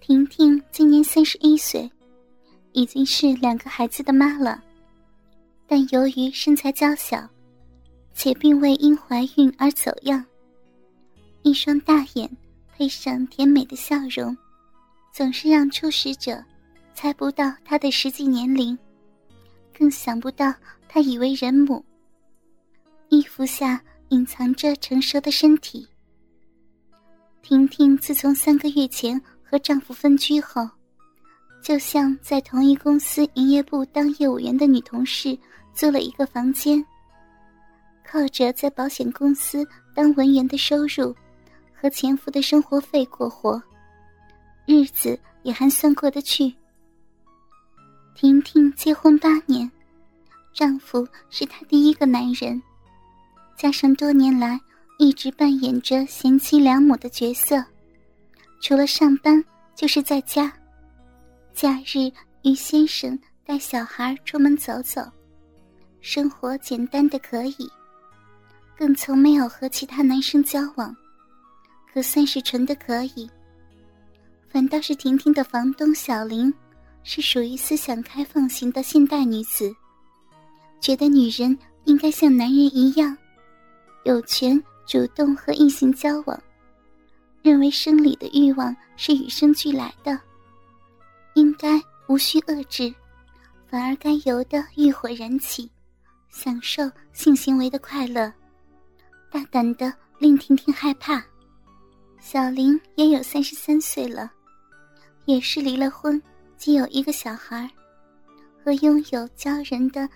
婷婷今年31岁，已经是2个孩子的妈了，但由于身材娇小，且并未因怀孕而走样，一双大眼配上甜美的笑容，总是让初识者猜不到她的实际年龄，更想不到她已为人母。衣服下隐藏着成熟的身体。婷婷自从3个月前和丈夫分居后，就像在同一公司营业部当业务员的女同事租了一个房间，靠着在保险公司当文员的收入和前夫的生活费过活，日子也还算过得去。婷婷结婚8年，丈夫是她第一个男人，加上多年来一直扮演着贤妻良母的角色，除了上班就是在家，假日与先生带小孩出门走走，生活简单的可以，更从没有和其他男生交往，可算是纯的可以。反倒是婷婷的房东小玲，是属于思想开放型的现代女子，觉得女人应该像男人一样，有权主动和异性交往，认为生理的欲望是与生俱来的，应该无需遏制，反而该由得欲火燃起，享受性行为的快乐，大胆的令婷婷害怕。小玲也有33岁了，也是离了婚，既有一个小孩，和拥有骄人的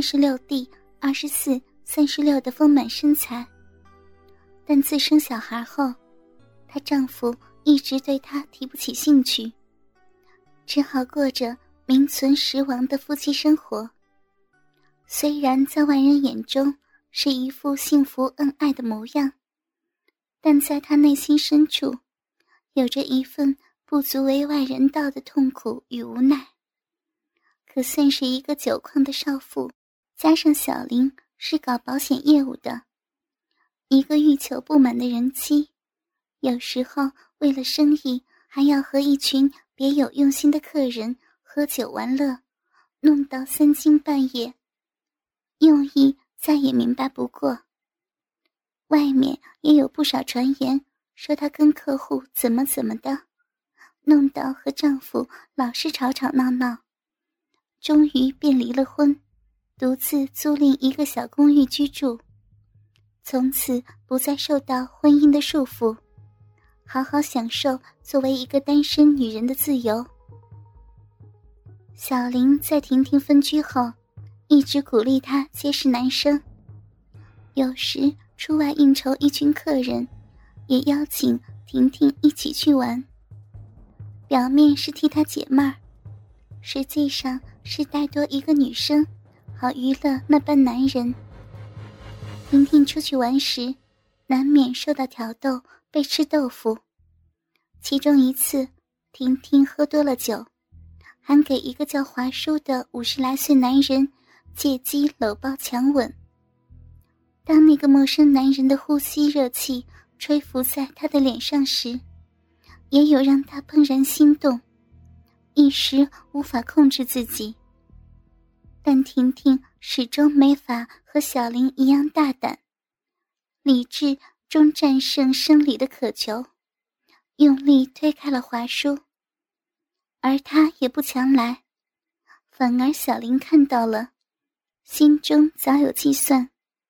36D、24、36的丰满身材。但自生小孩后，她丈夫一直对她提不起兴趣，只好过着名存实亡的夫妻生活。虽然在外人眼中是一副幸福恩爱的模样，但在她内心深处有着一份不足为外人道的痛苦与无奈。可算是一个酒矿的少妇，加上小玲是搞保险业务的，一个欲求不满的人妻，有时候为了生意还要和一群别有用心的客人喝酒玩乐，弄到3更半夜，用意再也明白不过。外面也有不少传言说她跟客户怎么的，弄到和丈夫老是吵吵闹闹，终于便离了婚，独自租赁一个小公寓居住，从此不再受到婚姻的束缚，好好享受作为一个单身女人的自由。小玲在婷婷分居后，一直鼓励她结识男生，有时出外应酬一群客人，也邀请婷婷一起去玩，表面是替她解闷儿，实际上是带多一个女生，好娱乐那般男人。婷婷出去玩时，难免受到挑逗，被吃豆腐。其中一次，婷婷喝多了酒，还给一个叫华叔的50来岁男人借机搂抱强吻。当那个陌生男人的呼吸热气吹拂在她的脸上时，也有让她怦然心动，一时无法控制自己。但婷婷始终没法和小玲一样大胆，理智终战胜生理的渴求，用力推开了华叔。而他也不强来，反而小玲看到了，心中早有计算。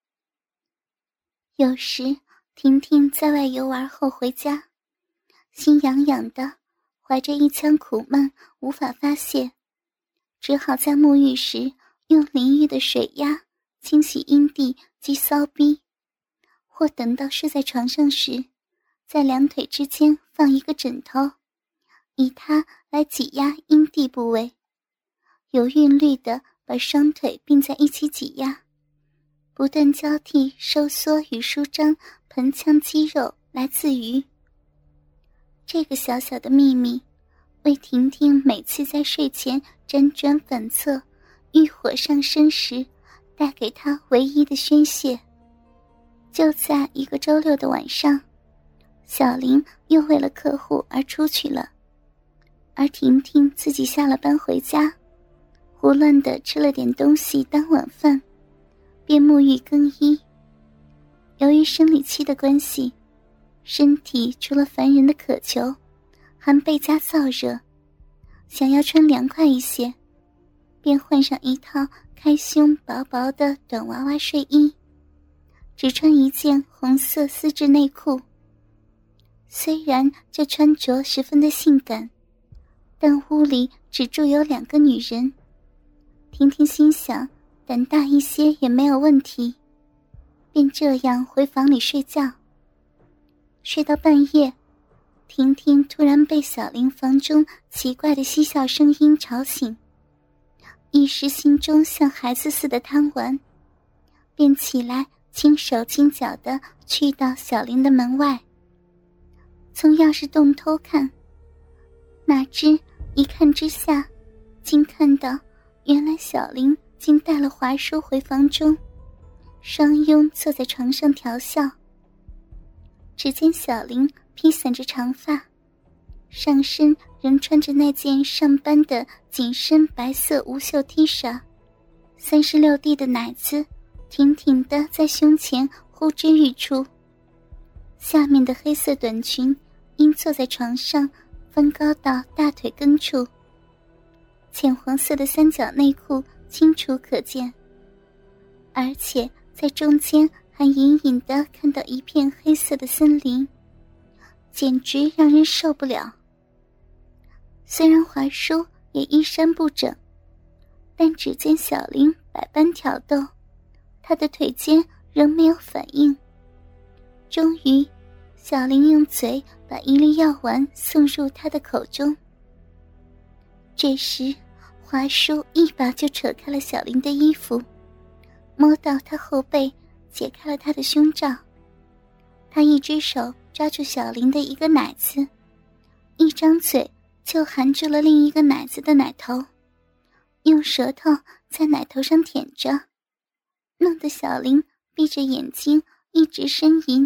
有时婷婷在外游玩后回家，心痒痒的，怀着一腔苦闷无法发泄，只好在沐浴时用淋浴的水压清洗阴蒂及骚逼，或等到睡在床上时，在2腿之间放一个枕头，以它来挤压阴蒂部位，有韵律地把双腿并在一起挤压，不断交替收缩与舒张盆腔肌肉来自娱。这个小小的秘密，为婷婷每次在睡前辗转反侧欲火上升时带给她唯一的宣泄。就在一个周六的晚上，小玲又为了客户而出去了。 而婷婷自己下了班回家，胡乱地吃了点东西当晚饭，便沐浴更衣。由于生理期的关系，身体除了烦人的渴求，还倍加燥热，想要穿凉快一些，便换上一套开胸薄薄的短娃娃睡衣，只穿一件红色丝质内裤。虽然这穿着十分的性感，但屋里只住有2个女人，婷婷心想胆大一些也没有问题，便这样回房里睡觉。睡到半夜，婷婷突然被小林房中奇怪的嬉笑声音吵醒，一时心中像孩子似的贪玩，便起来轻手轻脚地去到小林的门外，从钥匙洞偷看，哪知一看之下，竟看到原来小林竟带了华叔回房中，双拥坐在床上调笑。只见小林披散着长发，上身仍穿着那件上班的紧身白色无袖 T 恤，36D 的奶子挺挺地在胸前呼之欲出，下面的黑色短裙因坐在床上翻高到大腿根处，浅黄色的三角内裤清楚可见，而且在中间还隐隐地看到一片黑色的森林，简直让人受不了。虽然华叔也衣衫不整，但只见小林百般挑逗，他的腿间仍没有反应。终于小林用嘴把一粒药丸送入他的口中。这时华叔一把就扯开了小林的衣服，摸到他后背，解开了他的胸罩。他一只手抓住小林的一个奶子，一张嘴就含住了另一个奶子的奶头，用舌头在奶头上舔着，弄得小林闭着眼睛一直呻吟。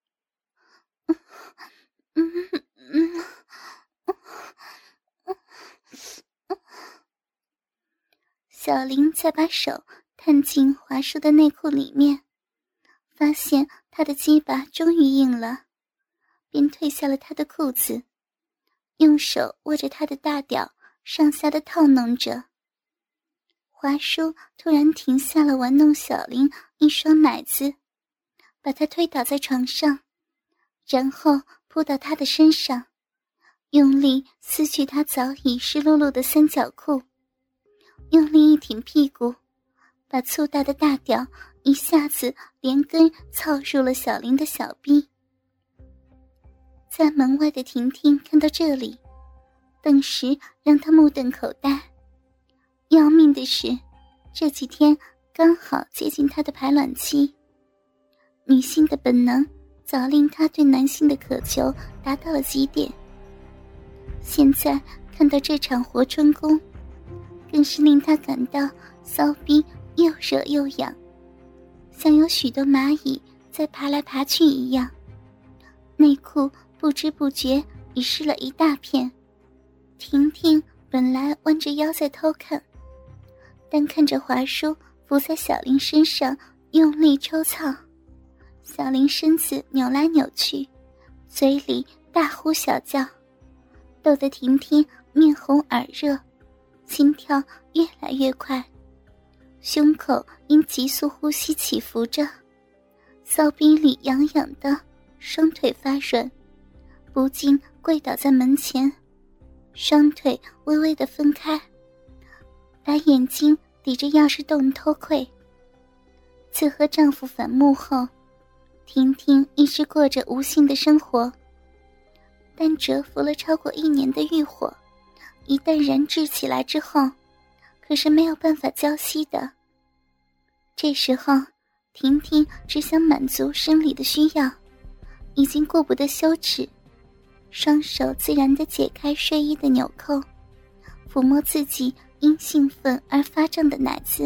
小林再把手探进华叔的内裤里面，发现他的鸡巴终于硬了，便褪下了他的裤子，用手握着他的大屌上下的套弄着。华叔突然停下了玩弄小林一双奶子，把他推倒在床上，然后扑到他的身上，用力撕去他早已湿漉漉的三角裤，用力一挺屁股，把粗大的大屌一下子连根操入了小林的小臂。在门外的婷婷看到这里，顿时让她目瞪口呆。要命的是，这几天刚好接近她的排卵期，女性的本能早令她对男性的渴求达到了极点。现在看到这场活春宫，更是令她感到骚逼又热又痒，像有许多蚂蚁在爬来爬去一样，内裤不知不觉已湿了一大片。婷婷本来弯着腰在偷看，但看着华叔伏在小林身上用力抽操，小林身子扭来扭去，嘴里大呼小叫，逗得婷婷面红耳热，心跳越来越快，胸口因急速呼吸起伏着，骚逼里痒痒的，双腿发软，不禁跪倒在门前，双腿微微地分开，把眼睛抵着钥匙洞偷窥。自和丈夫反目后，婷婷一直过着无性的生活，但蛰伏了超过1年的欲火，一旦燃炙起来之后，可是没有办法浇熄的。这时候婷婷只想满足生理的需要，已经顾不得羞耻，双手自然地解开睡衣的纽扣，抚摸自己因兴奋而发胀的奶子。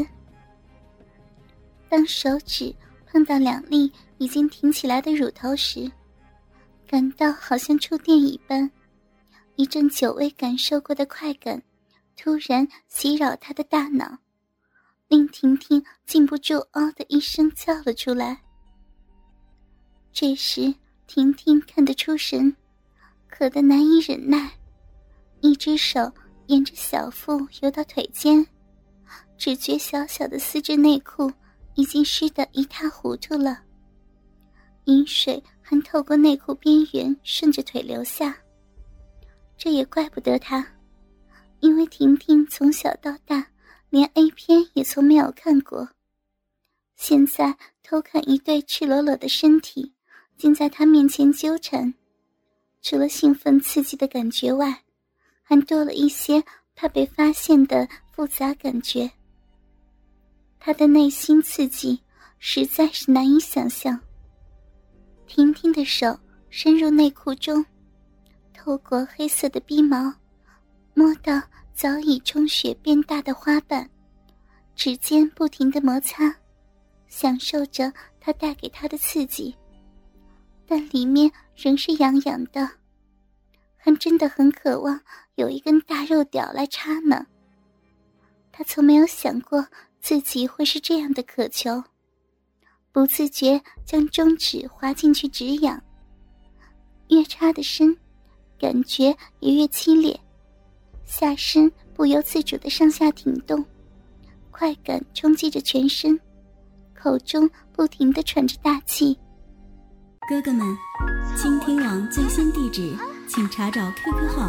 当手指碰到2粒已经挺起来的乳头时，感到好像触电一般， 一阵久未感受过的快感突然袭扰他的大脑，令婷婷禁不住嗷的一声叫了出来。这时婷婷看得出神，渴得难以忍耐，一只手沿着小腹游到腿间，只觉小小的丝质内裤已经湿得一塌糊涂了，饮水还透过内裤边缘顺着腿流下。这也怪不得她，因为婷婷从小到大连 A 片也从没有看过，现在偷看一对赤裸裸的身体竟在她面前纠缠，除了兴奋刺激的感觉外，还多了一些怕被发现的复杂感觉。她的内心刺激实在是难以想象。婷婷的手伸入内裤中，透过黑色的逼毛摸到早已充血变大的花瓣，指尖不停地摩擦，享受着它带给她的刺激，但里面仍是痒痒的，还真的很渴望有一根大肉屌来插呢。她从没有想过自己会是这样的渴求，不自觉将中指滑进去止痒，越插得深，感觉也越激烈，下身不由自主地上下挺动，快感冲击着全身，口中不停地喘着大气。 哥哥们，倾听网最新地址请查找 QQ 号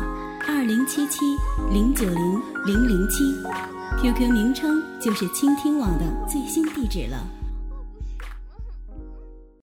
2077090007，QQ 名称就是倾听网的最新地址了。